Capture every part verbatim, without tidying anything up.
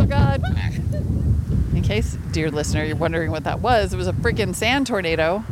Oh, God. In case, dear listener, you're wondering what that was, it was a freaking sand tornado.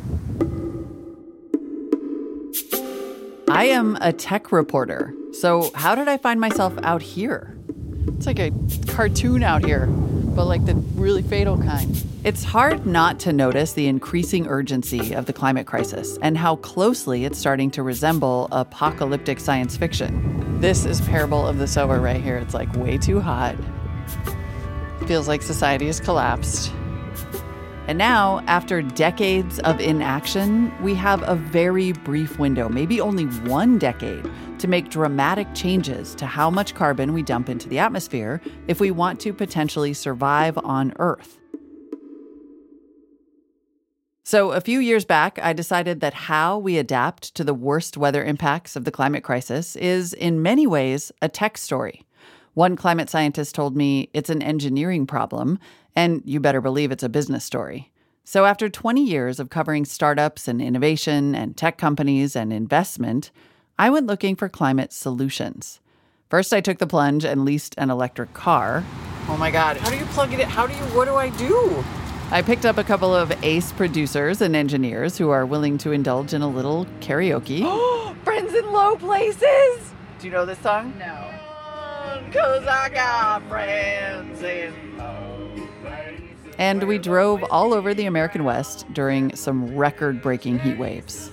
I am a tech reporter. So how did I find myself out here? It's like a cartoon out here, but like the really fatal kind. It's hard not to notice the increasing urgency of the climate crisis and how closely it's starting to resemble apocalyptic science fiction. This is Parable of the Sower right here. It's like way too hot. Feels like society has collapsed. And now, after decades of inaction, we have a very brief window, maybe only one decade, to make dramatic changes to how much carbon we dump into the atmosphere if we want to potentially survive on Earth. So a few years back, I decided that how we adapt to the worst weather impacts of the climate crisis is, in many ways, a tech story. One climate scientist told me it's an engineering problem, and you better believe it's a business story. So after twenty years of covering startups and innovation and tech companies and investment, I went looking for climate solutions. First, I took the plunge and leased an electric car. Oh my God, how do you plug it in? How do you, what do I do? I picked up a couple of ace producers and engineers who are willing to indulge in a little karaoke. Friends in low places! Do you know this song? No. 'Cause I got friends in low places. And we drove all over the American West during some record-breaking heat waves.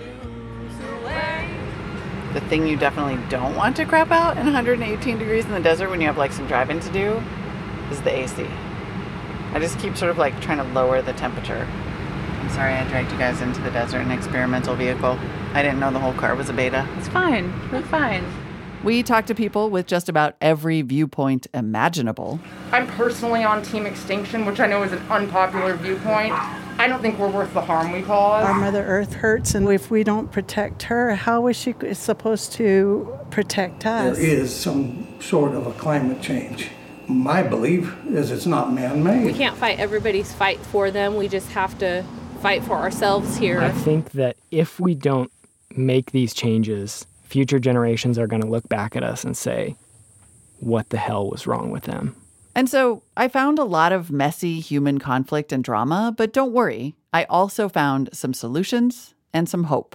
The thing you definitely don't want to crap out in one hundred eighteen degrees in the desert when you have like some driving to do is the A C. I just keep sort of like trying to lower the temperature. I'm sorry I dragged you guys into the desert in an experimental vehicle. I didn't know the whole car was a beta. It's fine. We're fine. We talked to people with just about every viewpoint imaginable. I'm personally on Team Extinction, which I know is an unpopular viewpoint. I don't think we're worth the harm we cause. Our Mother Earth hurts, and if we don't protect her, how is she supposed to protect us? There is some sort of a climate change. My belief is it's not man-made. We can't fight everybody's fight for them. We just have to fight for ourselves here. I think that if we don't make these changes, future generations are going to look back at us and say, what the hell was wrong with them? And so I found a lot of messy human conflict and drama, but don't worry, I also found some solutions and some hope.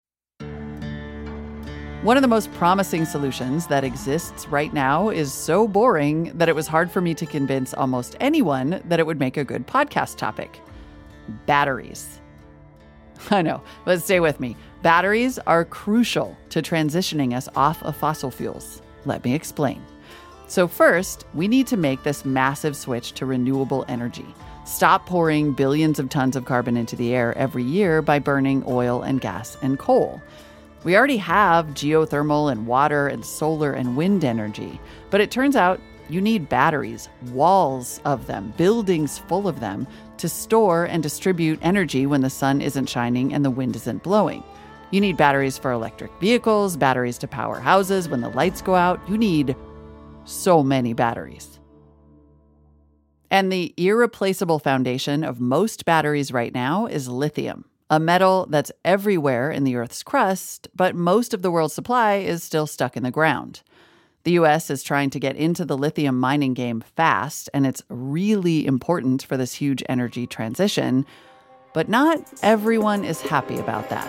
One of the most promising solutions that exists right now is so boring that it was hard for me to convince almost anyone that it would make a good podcast topic. Batteries. I know, but stay with me. Batteries are crucial to transitioning us off of fossil fuels. Let me explain. So first, we need to make this massive switch to renewable energy. Stop pouring billions of tons of carbon into the air every year by burning oil and gas and coal. We already have geothermal and water and solar and wind energy, but it turns out you need batteries, walls of them, buildings full of them, to store and distribute energy when the sun isn't shining and the wind isn't blowing. You need batteries for electric vehicles, batteries to power houses when the lights go out. You need so many batteries. And the irreplaceable foundation of most batteries right now is lithium, a metal that's everywhere in the Earth's crust, but most of the world's supply is still stuck in the ground. The U S is trying to get into the lithium mining game fast, and it's really important for this huge energy transition, but not everyone is happy about that.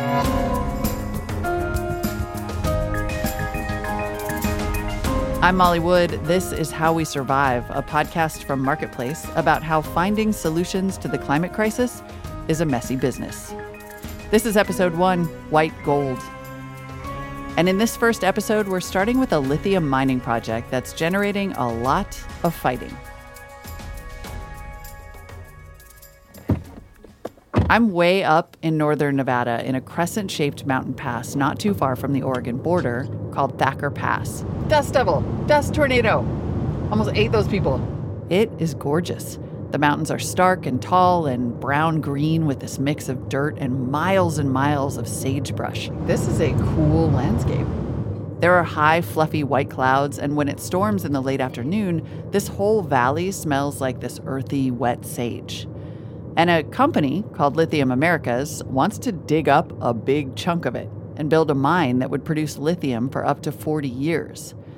I'm Molly Wood. This is How We Survive, a podcast from Marketplace about how finding solutions to the climate crisis is a messy business. This is episode one, White Gold. And in this first episode, we're starting with a lithium mining project that's generating a lot of fighting. I'm way up in northern Nevada in a crescent-shaped mountain pass not too far from the Oregon border called Thacker Pass. Dust devil, dust tornado. Almost ate those people. It is gorgeous. The mountains are stark and tall and brown-green with this mix of dirt and miles and miles of sagebrush. This is a cool landscape. There are high, fluffy white clouds, and when it storms in the late afternoon, this whole valley smells like this earthy, wet sage. And a company called Lithium Americas wants to dig up a big chunk of it and build a mine that would produce lithium for up to forty years.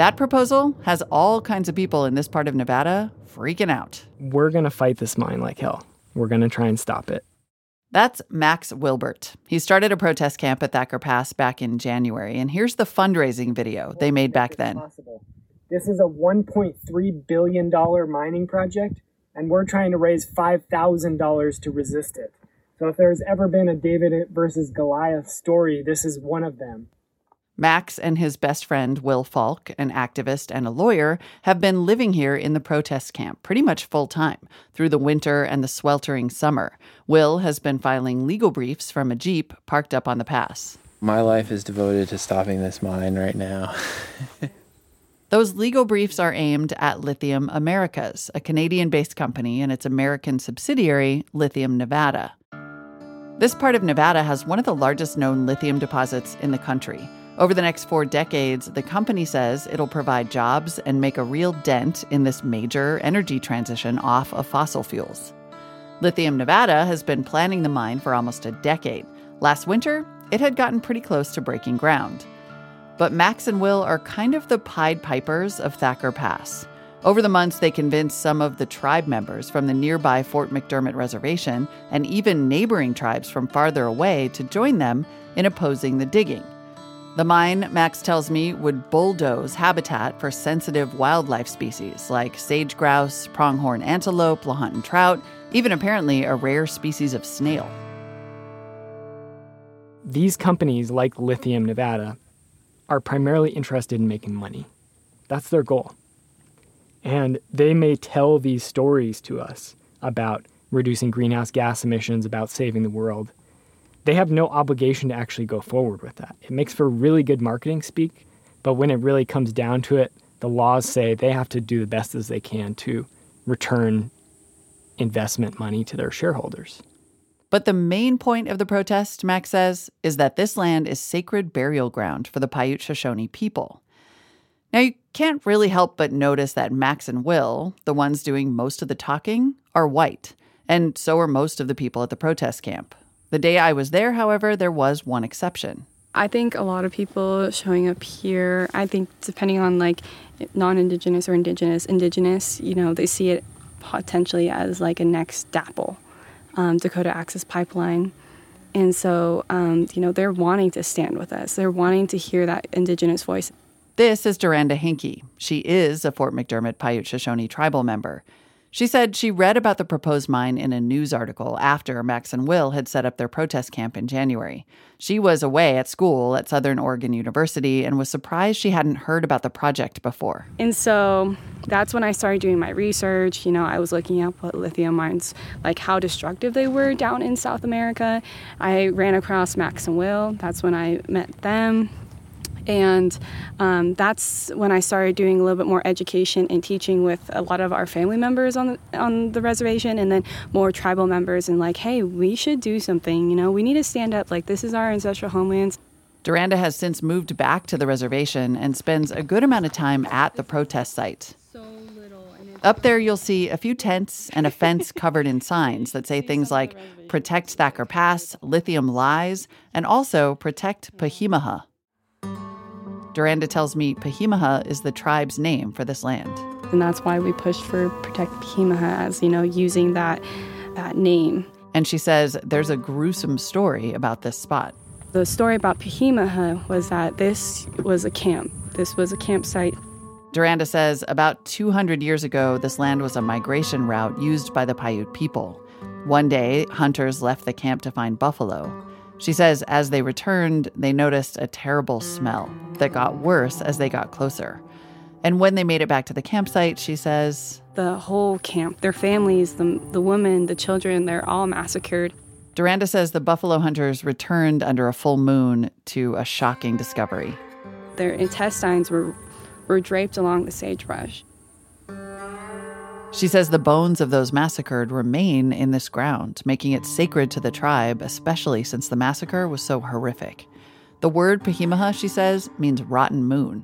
That proposal has all kinds of people in this part of Nevada freaking out. We're going to fight this mine like hell. We're going to try and stop it. That's Max Wilbert. He started a protest camp at Thacker Pass back in January, and here's the fundraising video they made back then. This is a one point three billion dollars mining project, and we're trying to raise five thousand dollars to resist it. So if there's ever been a David versus Goliath story, this is one of them. Max and his best friend, Will Falk, an activist and a lawyer, have been living here in the protest camp pretty much full time through the winter and the sweltering summer. Will has been filing legal briefs from a Jeep parked up on the pass. My life is devoted to stopping this mine right now. Those legal briefs are aimed at Lithium Americas, a Canadian-based company, and its American subsidiary, Lithium Nevada. This part of Nevada has one of the largest known lithium deposits in the country. Over the next four decades, the company says it'll provide jobs and make a real dent in this major energy transition off of fossil fuels. Lithium Nevada has been planning the mine for almost a decade. Last winter, it had gotten pretty close to breaking ground. But Max and Will are kind of the Pied Pipers of Thacker Pass. Over the months, they convinced some of the tribe members from the nearby Fort McDermott Reservation and even neighboring tribes from farther away to join them in opposing the digging. The mine, Max tells me, would bulldoze habitat for sensitive wildlife species like sage grouse, pronghorn antelope, Lahontan trout, even apparently a rare species of snail. These companies, like Lithium Nevada, are primarily interested in making money. That's their goal. And they may tell these stories to us about reducing greenhouse gas emissions, about saving the world. They have no obligation to actually go forward with that. It makes for really good marketing speak, but when it really comes down to it, the laws say they have to do the best as they can to return investment money to their shareholders. But the main point of the protest, Max says, is that this land is sacred burial ground for the Paiute Shoshone people. Now, you can't really help but notice that Max and Will, the ones doing most of the talking, are white, and so are most of the people at the protest camp. The day I was there, however, there was one exception. I think a lot of people showing up here, I think depending on like non-Indigenous or Indigenous, Indigenous, you know, they see it potentially as like a next DAPL, um, Dakota Access Pipeline. And so, um, you know, they're wanting to stand with us. They're wanting to hear that Indigenous voice. This is Duranda Hinkey. She is a Fort McDermott Paiute Shoshone tribal member. She said she read about the proposed mine in a news article after Max and Will had set up their protest camp in January. She was away at school at Southern Oregon University and was surprised she hadn't heard about the project before. And so that's when I started doing my research. You know, I was looking at what lithium mines, like how destructive they were down in South America. I ran across Max and Will. That's when I met them. And um, that's when I started doing a little bit more education and teaching with a lot of our family members on the, on the reservation, and then more tribal members, and like, hey, we should do something. You know, we need to stand up. Like, this is our ancestral homelands. Duranda has since moved back to the reservation and spends a good amount of time at the protest site. Up there, you'll see a few tents and a fence covered in signs that say things like Protect Thacker Pass, Lithium Lies, and also Protect Pahimaha. Duranda tells me Pahimaha is the tribe's name for this land. And that's why we pushed for Protect Pahimaha as, you know, using that, that name. And she says there's a gruesome story about this spot. The story about Pahimaha was that this was a camp. This was a campsite. Duranda says about two hundred years ago, this land was a migration route used by the Paiute people. One day, hunters left the camp to find buffalo. She says as they returned, they noticed a terrible smell that got worse as they got closer. And when they made it back to the campsite, she says, the whole camp, their families, the, the women, the children, they're all massacred. Duranda says the buffalo hunters returned under a full moon to a shocking discovery. Their intestines were, were draped along the sagebrush. She says the bones of those massacred remain in this ground, making it sacred to the tribe, especially since the massacre was so horrific. The word Pahimaha, she says, means rotten moon.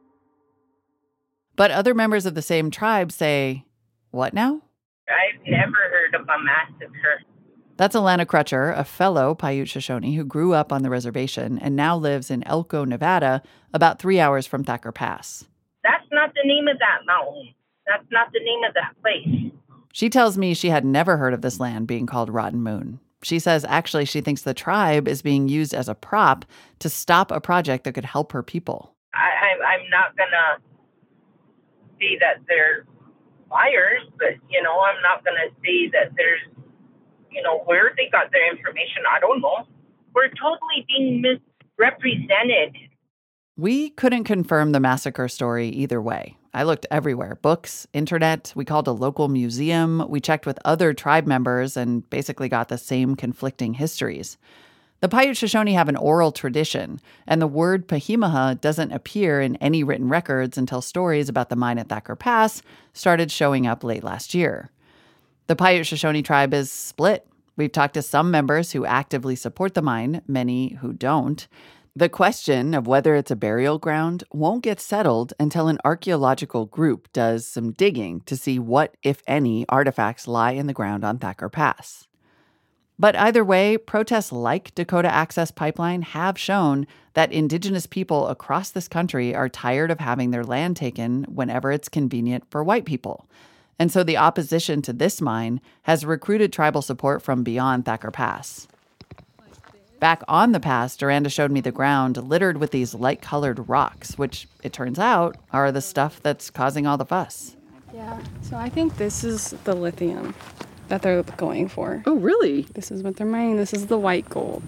But other members of the same tribe say, what now? I've never heard of a massacre. That's Alana Crutcher, a fellow Paiute Shoshone who grew up on the reservation and now lives in Elko, Nevada, about three hours from Thacker Pass. That not the name of that mountain. That's not the name of that place. She tells me she had never heard of this land being called Rotten Moon. She says actually she thinks the tribe is being used as a prop to stop a project that could help her people. I, I, I'm not going to say that they're liars, but, you know, I'm not going to say that there's, you know, where they got their information. I don't know. We're totally being misrepresented. We couldn't confirm the massacre story either way. I looked everywhere. Books, internet, we called a local museum, we checked with other tribe members and basically got the same conflicting histories. The Paiute Shoshone have an oral tradition, and the word Pahimaha doesn't appear in any written records until stories about the mine at Thacker Pass started showing up late last year. The Paiute Shoshone tribe is split. We've talked to some members who actively support the mine, many who don't. The question of whether it's a burial ground won't get settled until an archaeological group does some digging to see what, if any, artifacts lie in the ground on Thacker Pass. But either way, protests like Dakota Access Pipeline have shown that Indigenous people across this country are tired of having their land taken whenever it's convenient for white people. And so the opposition to this mine has recruited tribal support from beyond Thacker Pass. Back on the pass, Duranda showed me the ground littered with these light-colored rocks, which, it turns out, are the stuff that's causing all the fuss. Yeah, so I think this is the lithium that they're going for. Oh, really? This is what they're mining. This is the white gold.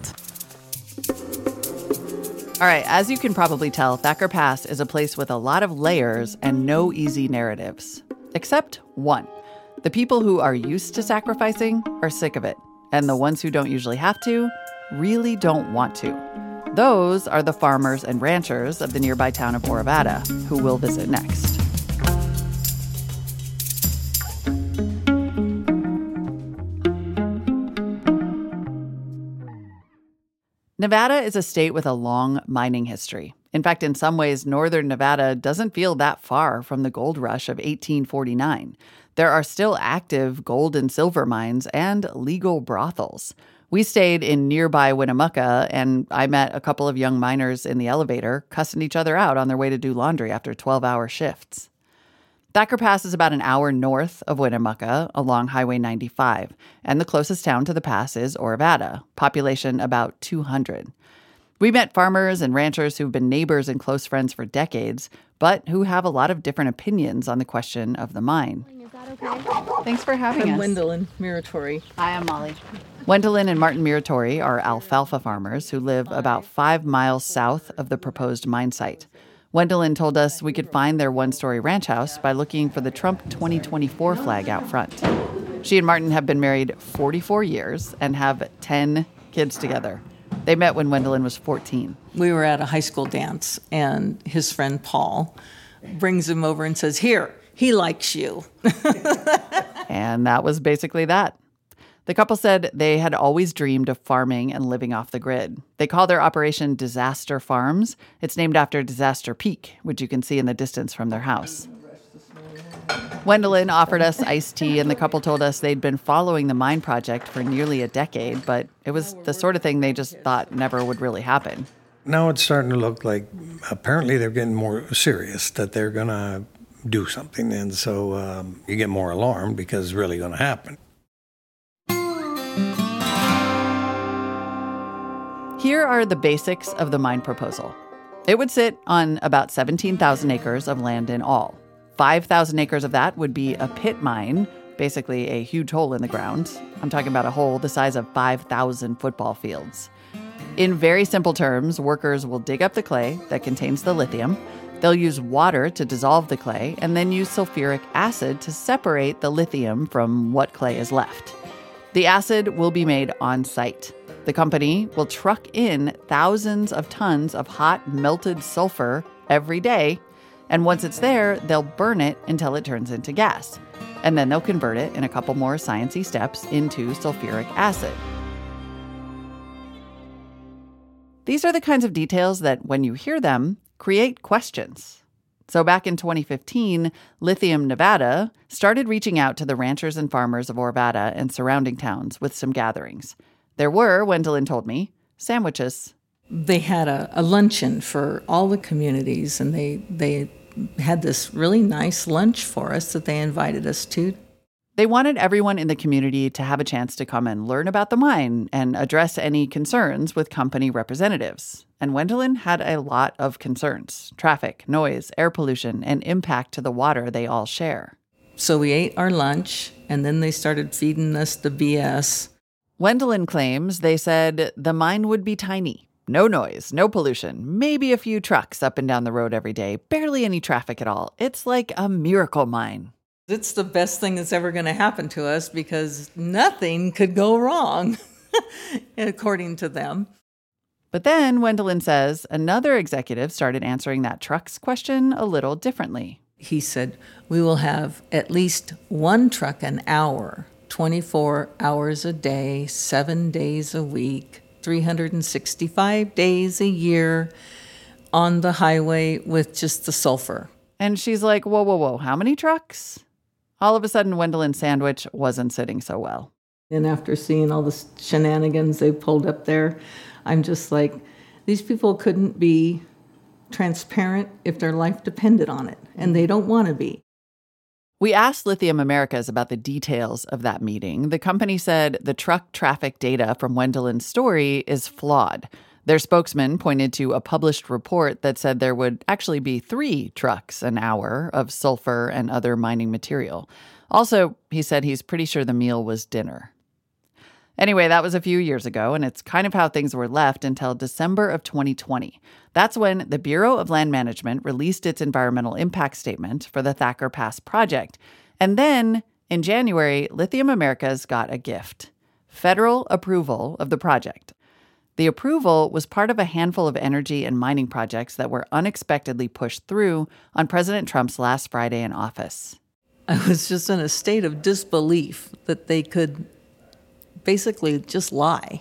All right, as you can probably tell, Thacker Pass is a place with a lot of layers and no easy narratives. Except one. The people who are used to sacrificing are sick of it, and the ones who don't usually have to really don't want to. Those are the farmers and ranchers of the nearby town of Orovada, who we'll visit next. Nevada is a state with a long mining history. In fact, in some ways, northern Nevada doesn't feel that far from the gold rush of eighteen forty-nine. There are still active gold and silver mines and legal brothels. We stayed in nearby Winnemucca, and I met a couple of young miners in the elevator cussing each other out on their way to do laundry after twelve-hour shifts. Thacker Pass is about an hour north of Winnemucca along Highway ninety-five, and the closest town to the pass is Orovada, population about two hundred. We met farmers and ranchers who've been neighbors and close friends for decades, but who have a lot of different opinions on the question of the mine. Is that okay? Thanks for having I'm us. Wendolyn Muratori. Hi, I'm Molly. Wendolyn and Martin Muratori are alfalfa farmers who live about five miles south of the proposed mine site. Wendolyn told us we could find their one-story ranch house by looking for the Trump twenty twenty-four flag out front. She and Martin have been married forty-four years and have ten kids together. They met when Wendolyn was fourteen. We were at a high school dance, and his friend Paul brings him over and says, "Here, he likes you." And that was basically that. The couple said they had always dreamed of farming and living off the grid. They call their operation Disaster Farms. It's named after Disaster Peak, which you can see in the distance from their house. Wendolyn offered us iced tea, and the couple told us they'd been following the mine project for nearly a decade, but it was the sort of thing they just thought never would really happen. Now it's starting to look like apparently they're getting more serious, that they're going to do something, and so um, you get more alarmed because it's really going to happen. Here are the basics of the mine proposal. It would sit on about seventeen thousand acres of land in all. five thousand acres of that would be a pit mine, basically a huge hole in the ground. I'm talking about a hole the size of five thousand football fields. In very simple terms, workers will dig up the clay that contains the lithium. They'll use water to dissolve the clay and then use sulfuric acid to separate the lithium from what clay is left. The acid will be made on site. The company will truck in thousands of tons of hot, melted sulfur every day, and once it's there, they'll burn it until it turns into gas. And then they'll convert it in a couple more sciencey steps into sulfuric acid. These are the kinds of details that, when you hear them, create questions. So back in twenty fifteen, Lithium Nevada started reaching out to the ranchers and farmers of Orovada and surrounding towns with some gatherings. There were, Wendolyn told me, sandwiches. They had a, a luncheon for all the communities, and they, they had this really nice lunch for us that they invited us to. They wanted everyone in the community to have a chance to come and learn about the mine and address any concerns with company representatives. And Wendelin had a lot of concerns: traffic, noise, air pollution, and impact to the water they all share. So we ate our lunch, and then they started feeding us the B S. Wendelin claims they said the mine would be tiny. No noise, no pollution, maybe a few trucks up and down the road every day, barely any traffic at all. It's like a miracle mine. It's the best thing that's ever going to happen to us because nothing could go wrong, according to them. But then, Wendelin says, another executive started answering that trucks question a little differently. He said, we will have at least one truck an hour, twenty-four hours a day, seven days a week, three hundred sixty-five days a year on the highway with just the sulfur. And she's like, whoa, whoa, whoa, how many trucks? All of a sudden, Wendelin's sandwich wasn't sitting so well. And after seeing all the shenanigans they pulled up there, I'm just like, these people couldn't be transparent if their life depended on it, and they don't want to be. We asked Lithium Americas about the details of that meeting. The company said the truck traffic data from Wendelin's story is flawed. Their spokesman pointed to a published report that said there would actually be three trucks an hour of sulfur and other mining material. Also, he said he's pretty sure the meal was dinner. Anyway, that was a few years ago, and it's kind of how things were left until December of twenty twenty. That's when the Bureau of Land Management released its environmental impact statement for the Thacker Pass project. And then, in January, Lithium Americas got a gift: federal approval of the project. The approval was part of a handful of energy and mining projects that were unexpectedly pushed through on President Trump's last Friday in office. I was just in a state of disbelief that they could basically just lie,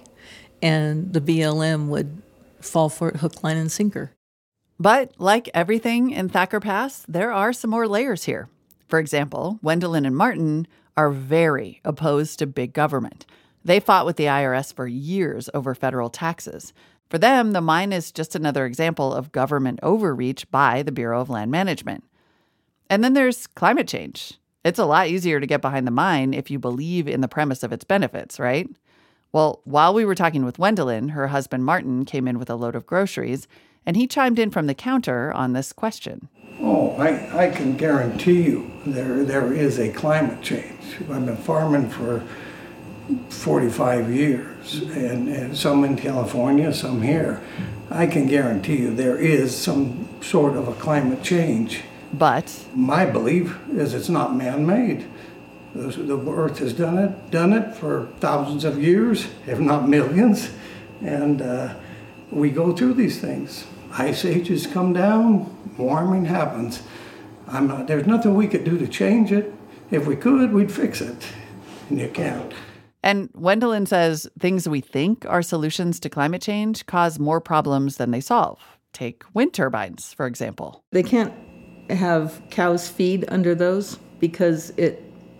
and the B L M would fall for it hook, line, and sinker. But like everything in Thacker Pass, there are some more layers here. For example, Wendelin and Martin are very opposed to big government. They fought with the I R S for years over federal taxes. For them, the mine is just another example of government overreach by the Bureau of Land Management. And then there's climate change. It's a lot easier to get behind the mine if you believe in the premise of its benefits, right? Well, while we were talking with Wendelin, her husband Martin came in with a load of groceries, and he chimed in from the counter on this question. Oh, I, I can guarantee you there there is a climate change. I've been farming for forty-five years, and, and some in California, some here. I can guarantee you there is some sort of a climate change. But my belief is it's not man-made. The, the Earth has done it, done it for thousands of years, if not millions, and uh, we go through these things. Ice ages come down, warming happens. I'm not. There's nothing we could do to change it. If we could, we'd fix it, and you can't. And Wendelin says things we think are solutions to climate change cause more problems than they solve. Take wind turbines, for example. They can't have cows feed under those because it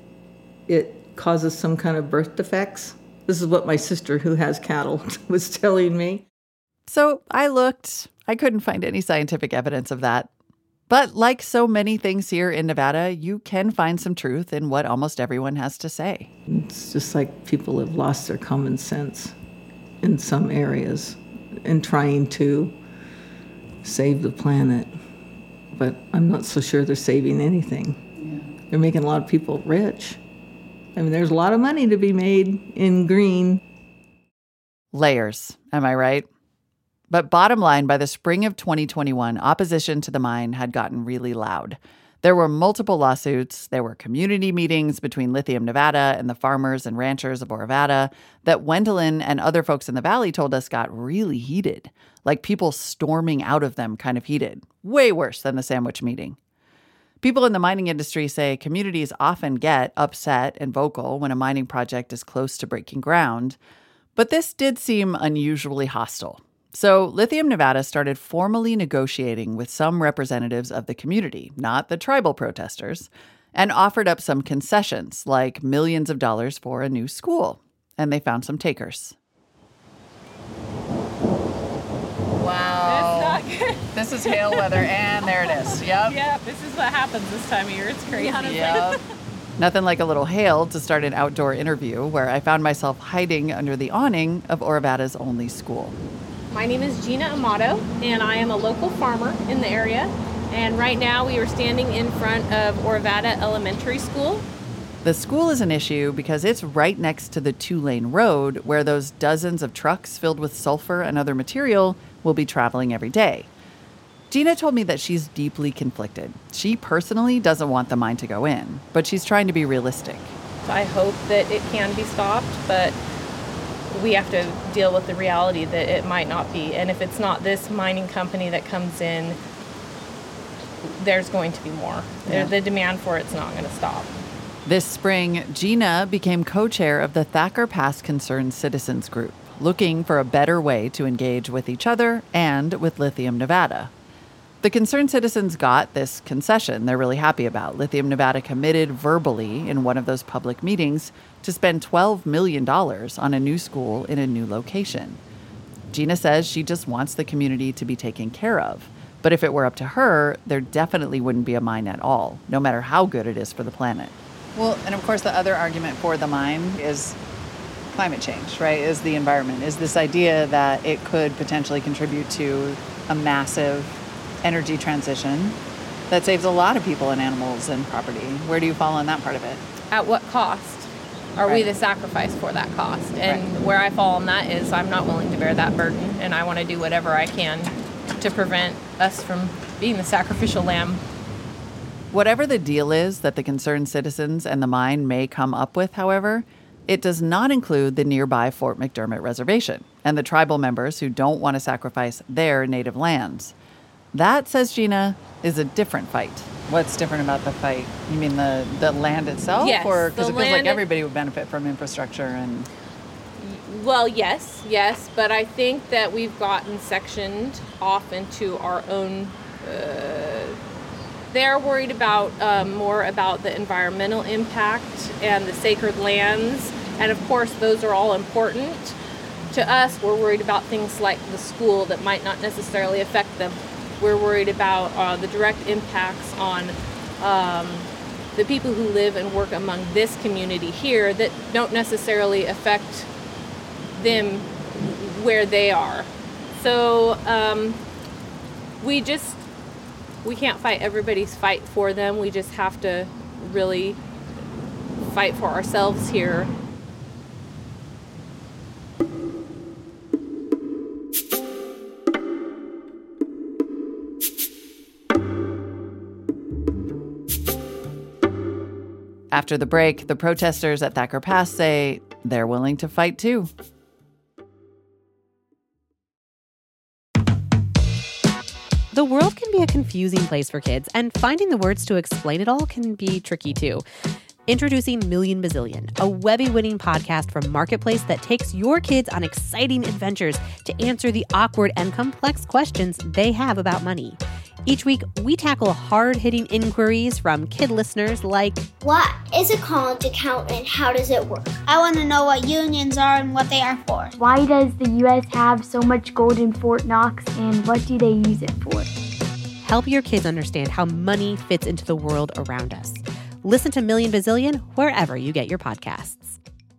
it causes some kind of birth defects. This is what my sister, who has cattle, was telling me. So I looked. I couldn't find any scientific evidence of that. But like so many things here in Nevada, you can find some truth in what almost everyone has to say. It's just like people have lost their common sense in some areas in trying to save the planet. But I'm not so sure they're saving anything. Yeah. They're making a lot of people rich. I mean, there's a lot of money to be made in green. Layers, am I right? But bottom line, by the spring of twenty twenty-one, opposition to the mine had gotten really loud. There were multiple lawsuits. There were community meetings between Lithium Nevada and the farmers and ranchers of Orovada that Wendelin and other folks in the valley told us got really heated, like people storming out of them kind of heated. Way worse than the sandwich meeting. People in the mining industry say communities often get upset and vocal when a mining project is close to breaking ground, but this did seem unusually hostile. So Lithium Nevada started formally negotiating with some representatives of the community, not the tribal protesters, and offered up some concessions, like millions of dollars for a new school. And they found some takers. Wow. This is hail weather, and there it is. Yep. Yeah, this is what happens this time of year. It's crazy. Yep. Nothing like a little hail to start an outdoor interview where I found myself hiding under the awning of Orovada's only school. My name is Gina Amato, and I am a local farmer in the area. And right now we are standing in front of Orovada Elementary School. The school is an issue because it's right next to the two-lane road where those dozens of trucks filled with sulfur and other material will be traveling every day. Gina told me that she's deeply conflicted. She personally doesn't want the mine to go in, but she's trying to be realistic. I hope that it can be stopped, but we have to deal with the reality that it might not be. And if it's not this mining company that comes in, there's going to be more. Yeah. The demand for it's not going to stop. This spring, Gina became co-chair of the Thacker Pass Concerned Citizens Group, looking for a better way to engage with each other and with Lithium Nevada. The Concerned Citizens got this concession they're really happy about. Lithium Nevada committed verbally in one of those public meetings to spend twelve million dollars on a new school in a new location. Gina says she just wants the community to be taken care of. But if it were up to her, there definitely wouldn't be a mine at all, no matter how good it is for the planet. Well, and of course, the other argument for the mine is climate change, right? Is the environment, is this idea that it could potentially contribute to a massive energy transition that saves a lot of people and animals and property. Where do you fall on that part of it? At what cost? Are Right. we the sacrifice for that cost? And Right. where I fall on that is I'm not willing to bear that burden, and I want to do whatever I can to prevent us from being the sacrificial lamb. Whatever the deal is that the Concerned Citizens and the mine may come up with, however, it does not include the nearby Fort McDermott Reservation and the tribal members who don't want to sacrifice their native lands. That, says Gina, is a different fight. What's different about the fight? You mean the, the land itself? Yes, Or because the it feels like land- everybody would benefit from infrastructure and... Well, yes, yes, but I think that we've gotten sectioned off into our own. Uh, they're worried about um, more about the environmental impact and the sacred lands, and of course, those are all important. To us, we're worried about things like the school that might not necessarily affect them. We're worried about uh, the direct impacts on um, the people who live and work among this community here that don't necessarily affect them where they are. So um, we just, we can't fight everybody's fight for them. We just have to really fight for ourselves here. After the break, the protesters at Thacker Pass say they're willing to fight too. The world can be a confusing place for kids, and finding the words to explain it all can be tricky too. Introducing Million Bazillion, a Webby-winning podcast from Marketplace that takes your kids on exciting adventures to answer the awkward and complex questions they have about money. Each week, we tackle hard-hitting inquiries from kid listeners like, what is a college account and how does it work? I want to know what unions are and what they are for. Why does the U S have so much gold in Fort Knox and what do they use it for? Help your kids understand how money fits into the world around us. Listen to Million Bazillion wherever you get your podcasts.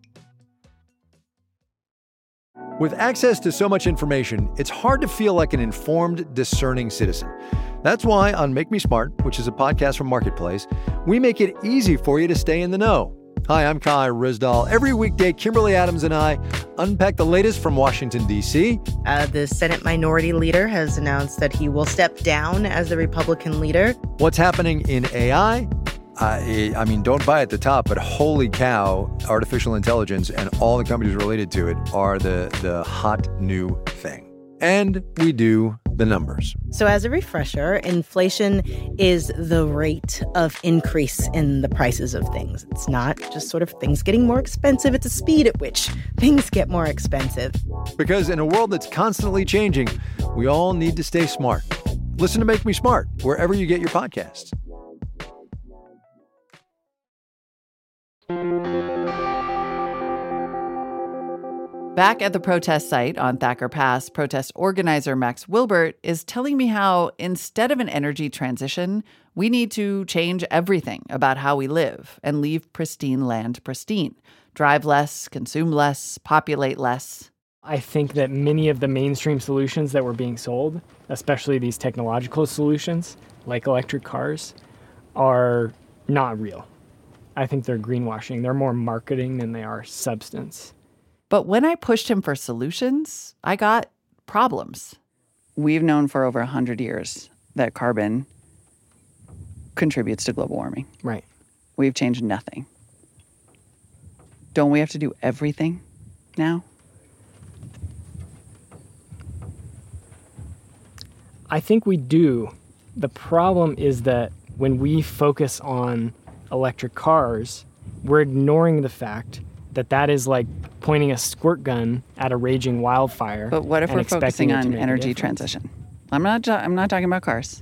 With access to so much information, it's hard to feel like an informed, discerning citizen. That's why on Make Me Smart, which is a podcast from Marketplace, we make it easy for you to stay in the know. Hi, I'm Kai Rizdal. Every weekday, Kimberly Adams and I unpack the latest from Washington, D C Uh, the Senate Minority Leader has announced that he will step down as the Republican leader. What's happening in A I? Uh, I mean, don't buy at the top, but holy cow, artificial intelligence and all the companies related to it are the, the hot new thing. And we do the numbers. So as a refresher, inflation is the rate of increase in the prices of things. It's not just sort of things getting more expensive. It's a speed at which things get more expensive. Because in a world that's constantly changing, we all need to stay smart. Listen to Make Me Smart wherever you get your podcasts. Back at the protest site on Thacker Pass, protest organizer Max Wilbert is telling me how instead of an energy transition, we need to change everything about how we live and leave pristine land pristine. Drive less, consume less, populate less. I think that many of the mainstream solutions that were being sold, especially these technological solutions like electric cars, are not real. I think they're greenwashing. They're more marketing than they are substance. But when I pushed him for solutions, I got problems. We've known for over one hundred years that carbon contributes to global warming. Right. We've changed nothing. Don't we have to do everything now? I think we do. The problem is that when we focus on electric cars, we're ignoring the fact that that is like pointing a squirt gun at a raging wildfire. But what if and we're expecting focusing it to on make a energy difference. transition? I'm not. I'm not talking about cars.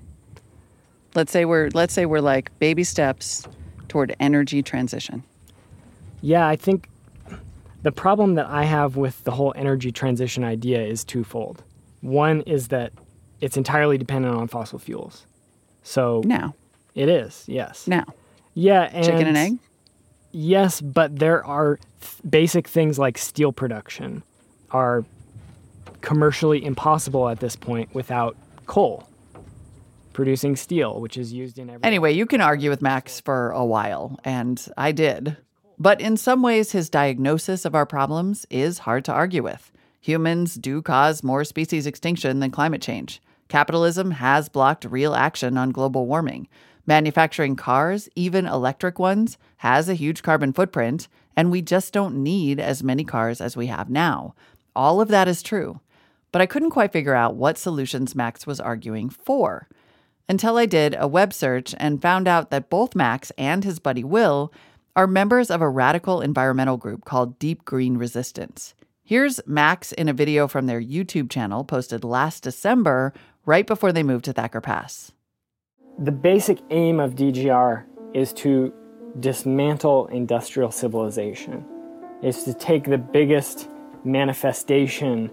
Let's say we're. Let's say we're like baby steps toward energy transition. Yeah, I think the problem that I have with the whole energy transition idea is twofold. One is that it's entirely dependent on fossil fuels. So now it is. Yes. Now. Yeah. And chicken and egg. Yes, but there are th- basic things like steel production are commercially impossible at this point without coal producing steel, which is used in every... Anyway, you can argue with Max for a while, and I did. But in some ways, his diagnosis of our problems is hard to argue with. Humans do cause more species extinction than climate change. Capitalism has blocked real action on global warming. Manufacturing cars, even electric ones, has a huge carbon footprint, and we just don't need as many cars as we have now. All of that is true. But I couldn't quite figure out what solutions Max was arguing for. Until I did a web search and found out that both Max and his buddy Will are members of a radical environmental group called Deep Green Resistance. Here's Max in a video from their YouTube channel posted last December, right before they moved to Thacker Pass. The basic aim of D G R is to dismantle industrial civilization, is to take the biggest manifestation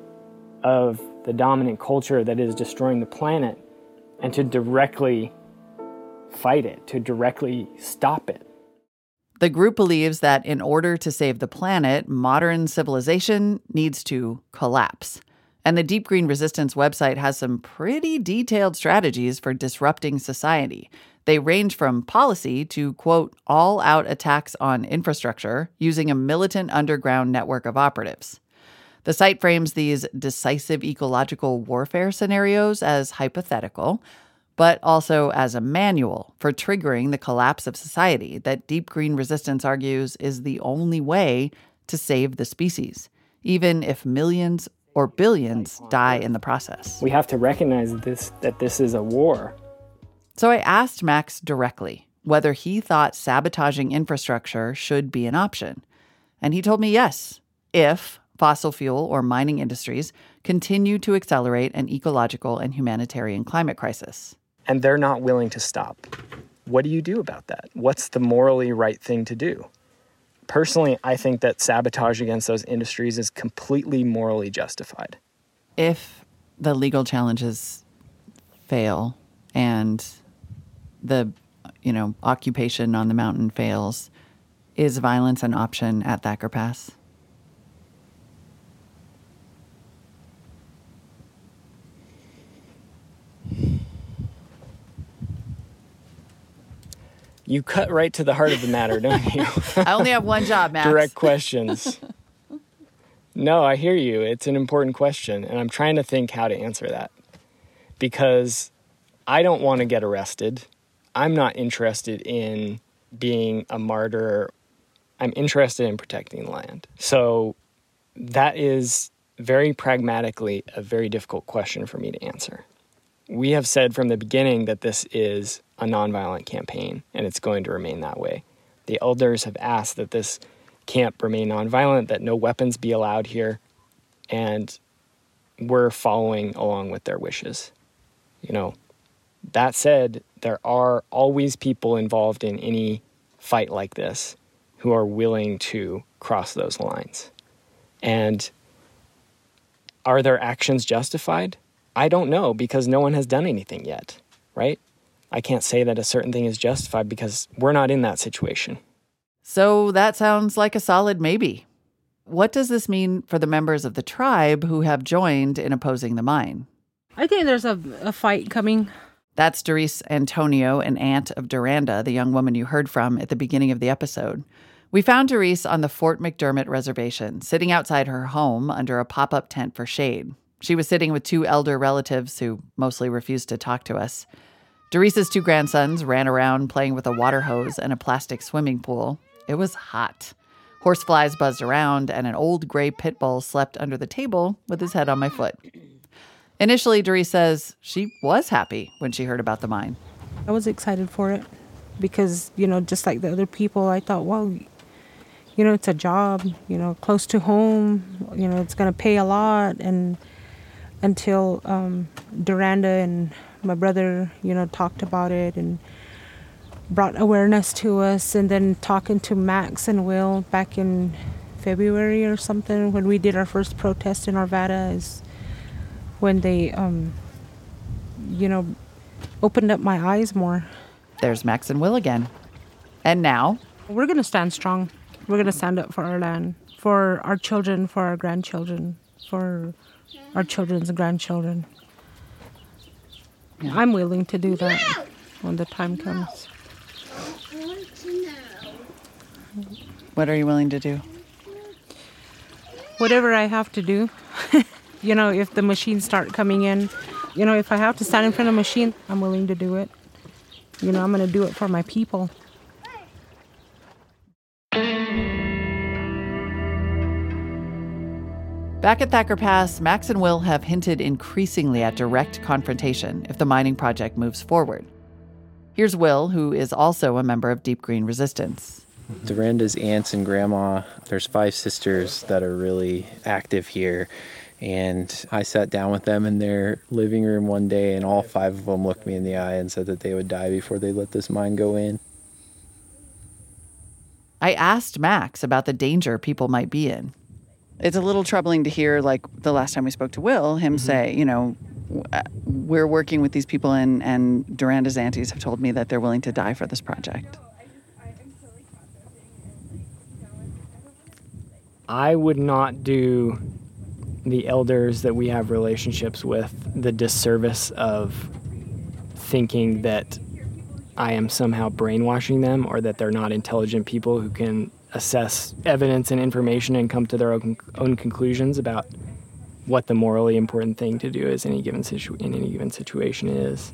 of the dominant culture that is destroying the planet and to directly fight it, to directly stop it. The group believes that in order to save the planet, modern civilization needs to collapse. And the Deep Green Resistance website has some pretty detailed strategies for disrupting society. They range from policy to, quote, all-out attacks on infrastructure using a militant underground network of operatives. The site frames these decisive ecological warfare scenarios as hypothetical, but also as a manual for triggering the collapse of society that Deep Green Resistance argues is the only way to save the species, even if millions or billions die in the process. We have to recognize this, that this is a war. So I asked Max directly whether he thought sabotaging infrastructure should be an option. And he told me yes, if fossil fuel or mining industries continue to accelerate an ecological and humanitarian climate crisis. And they're not willing to stop. What do you do about that? What's the morally right thing to do? Personally, I think that sabotage against those industries is completely morally justified. If the legal challenges fail and the, you know, occupation on the mountain fails, is violence an option at Thacker Pass? You cut right to the heart of the matter, don't you? I only have one job, Max. Direct questions. No, I hear you. It's an important question, and I'm trying to think how to answer that. Because I don't want to get arrested. I'm not interested in being a martyr. I'm interested in protecting the land. So that is very pragmatically a very difficult question for me to answer. We have said from the beginning that this is a nonviolent campaign, and it's going to remain that way. The elders have asked that this camp remain nonviolent, that no weapons be allowed here, and we're following along with their wishes. You know, that said, there are always people involved in any fight like this who are willing to cross those lines. And Are their actions justified? I don't know, because no one has done anything yet, right? I can't say that a certain thing is justified because we're not in that situation. So that sounds like a solid maybe. What does this mean for the members of the tribe who have joined in opposing the mine? I think there's a, a fight coming. That's Doris Antonio, an aunt of Duranda, the young woman you heard from at the beginning of the episode. We found Doris on the Fort McDermott Reservation, sitting outside her home under a pop-up tent for shade. She was sitting with two elder relatives who mostly refused to talk to us. Doris's two grandsons ran around playing with a water hose and a plastic swimming pool. It was hot. Horseflies buzzed around, and an old gray pit bull slept under the table with his head on my foot. Initially, Doris says she was happy when she heard about the mine. I was excited for it because, you know, just like the other people, I thought, well, you know, it's a job, you know, close to home, you know, it's going to pay a lot. And until um, Duranda and my brother, you know, talked about it and brought awareness to us, and then talking to Max and Will back in February or something when we did our first protest in Arvada is when they, um, you know, opened up my eyes more. There's Max and Will again. And now? We're going to stand strong. We're going to stand up for our land, for our children, for our grandchildren, for our children's grandchildren. Yeah. I'm willing to do that when the time comes. What are you willing to do? Whatever I have to do. You know, if the machines start coming in, you know, if I have to stand in front of a machine, I'm willing to do it. You know, I'm going to do it for my people. Back at Thacker Pass, Max and Will have hinted increasingly at direct confrontation if the mining project moves forward. Here's Will, who is also a member of Deep Green Resistance. Duranda's aunts and grandma, there's five sisters that are really active here. And I sat down with them in their living room one day, and all five of them looked me in the eye and said that they would die before they let this mine go in. I asked Max about the danger people might be in. It's a little troubling to hear, like the last time we spoke to Will, him mm-hmm. say, you know, we're working with these people, and, and Duranda's aunties have told me that they're willing to die for this project. I would not do the elders that we have relationships with the disservice of thinking that I am somehow brainwashing them or that they're not intelligent people who can assess evidence and information and come to their own, own conclusions about what the morally important thing to do is any given situ- in any given situation is.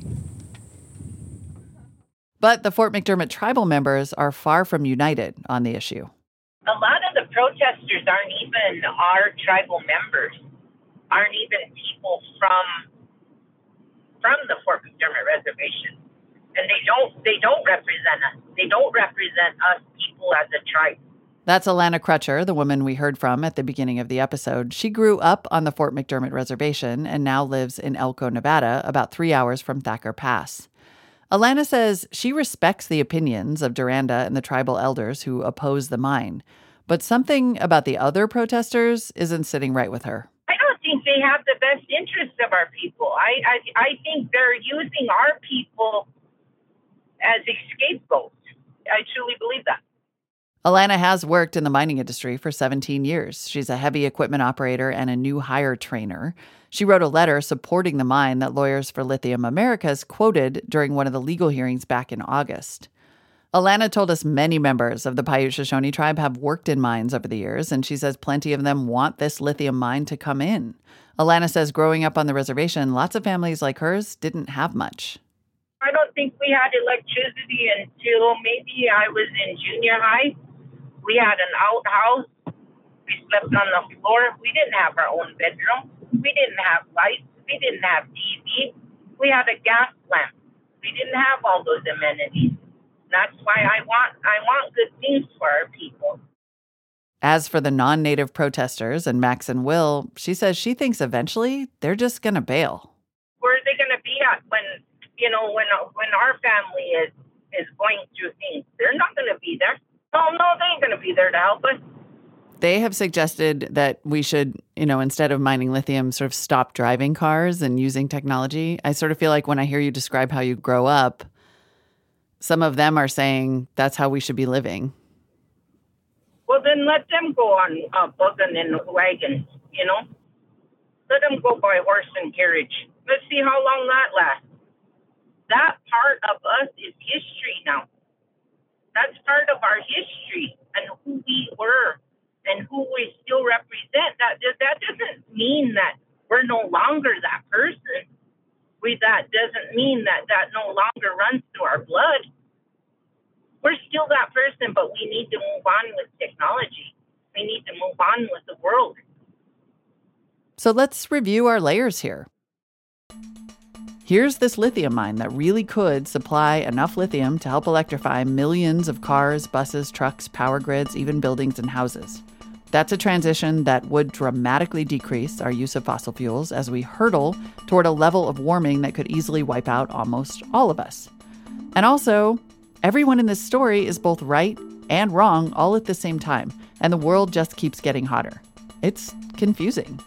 But the Fort McDermott tribal members are far from united on the issue. A lot of the protesters aren't even our tribal members, aren't even people from from the Fort McDermott Reservation. And they don't they don't represent us. They don't represent us people as a tribe. That's Alana Crutcher, the woman we heard from at the beginning of the episode. She grew up on the Fort McDermott Reservation and now lives in Elko, Nevada, about three hours from Thacker Pass. Alana says she respects the opinions of Duranda and the tribal elders who oppose the mine, but something about the other protesters isn't sitting right with her. I don't think they have the best interests of our people. I, I, I think they're using our people as a scapegoat. I truly believe that. Alana has worked in the mining industry for seventeen years. She's a heavy equipment operator and a new hire trainer. She wrote a letter supporting the mine that Lawyers for Lithium Americas quoted during one of the legal hearings back in August. Alana told us many members of the Paiute Shoshone tribe have worked in mines over the years, and she says plenty of them want this lithium mine to come in. Alana says growing up on the reservation, lots of families like hers didn't have much. I don't think we had electricity until maybe I was in junior high. We had an outhouse. We slept on the floor. We didn't have our own bedroom. We didn't have lights. We didn't have T V. We had a gas lamp. We didn't have all those amenities. That's why I want I want good things for our people. As for the non-native protesters and Max and Will, she says she thinks eventually they're just going to bail. Where are they going to be at when, you know, when when our family is, is going through things? They're not going to be there. Oh, no, they ain't going to be there to help us. They have suggested that we should, you know, instead of mining lithium, sort of stop driving cars and using technology. I sort of feel like when I hear you describe how you grow up, some of them are saying that's how we should be living. Well, then let them go on uh, bugging in wagons, you know? Let them go by horse and carriage. Let's see how long that lasts. That part of us is history now. That's part of our history and who we were and who we still represent. That, that doesn't mean that we're no longer that person. We, that doesn't mean that that no longer runs through our blood. We're still that person, but we need to move on with technology. We need to move on with the world. So let's review our layers here. Here's this lithium mine that really could supply enough lithium to help electrify millions of cars, buses, trucks, power grids, even buildings and houses. That's a transition that would dramatically decrease our use of fossil fuels as we hurtle toward a level of warming that could easily wipe out almost all of us. And also, everyone in this story is both right and wrong all at the same time, and the world just keeps getting hotter. It's confusing.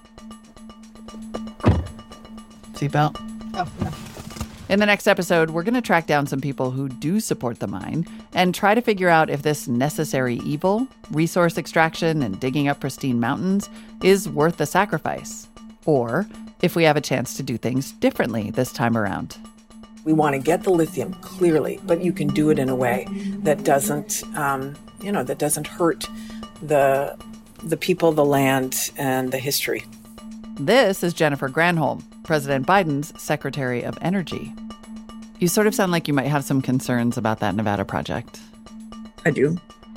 Seatbelt? Oh, no. In the next episode, we're going to track down some people who do support the mine and try to figure out if this necessary evil, resource extraction and digging up pristine mountains, is worth the sacrifice, or if we have a chance to do things differently this time around. We want to get the lithium, clearly, but you can do it in a way that doesn't, um, you know, that doesn't hurt the the people, the land, and the history. This is Jennifer Granholm, President Biden's Secretary of Energy. You sort of sound like you might have some concerns about that Nevada project. I do.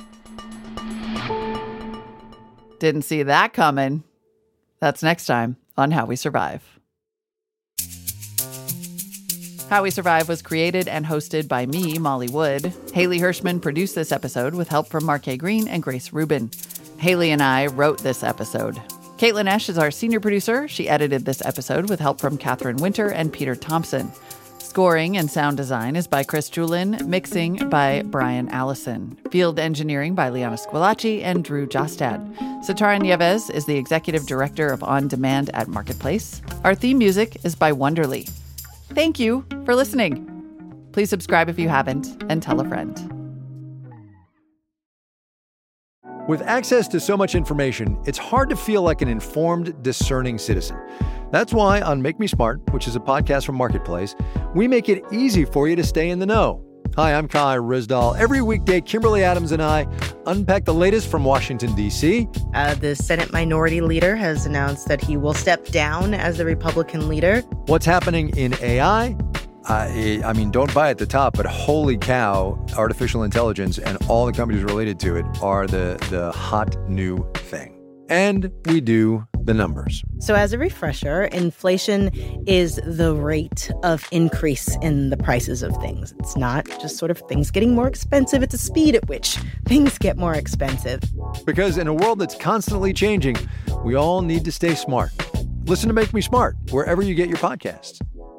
Didn't see that coming. That's next time on How We Survive. How We Survive was created and hosted by me, Molly Wood. Haley Hirschman produced this episode with help from Marquet Green and Grace Rubin. Haley and I wrote this episode. Caitlin Esch is our senior producer. She edited this episode with help from Catherine Winter and Peter Thompson. Scoring and sound design is by Chris Julin, mixing by Brian Allison. Field engineering by Liana Squillaci and Drew Jostad. Satara Nieves is the executive director of On Demand at Marketplace. Our theme music is by Wonderly. Thank you for listening. Please subscribe if you haven't, and tell a friend. With access to so much information, it's hard to feel like an informed, discerning citizen. That's why on Make Me Smart, which is a podcast from Marketplace, we make it easy for you to stay in the know. Hi, I'm Kai Rizdal. Every weekday, Kimberly Adams and I unpack the latest from Washington, D C. Uh, the Senate Minority Leader has announced that he will step down as the Republican leader. What's happening in A I? I, I mean, don't buy at the top, but holy cow, artificial intelligence and all the companies related to it are the, the hot new thing. And we do the numbers. So as a refresher, inflation is the rate of increase in the prices of things. It's not just sort of things getting more expensive. It's a speed at which things get more expensive. Because in a world that's constantly changing, we all need to stay smart. Listen to Make Me Smart wherever you get your podcasts.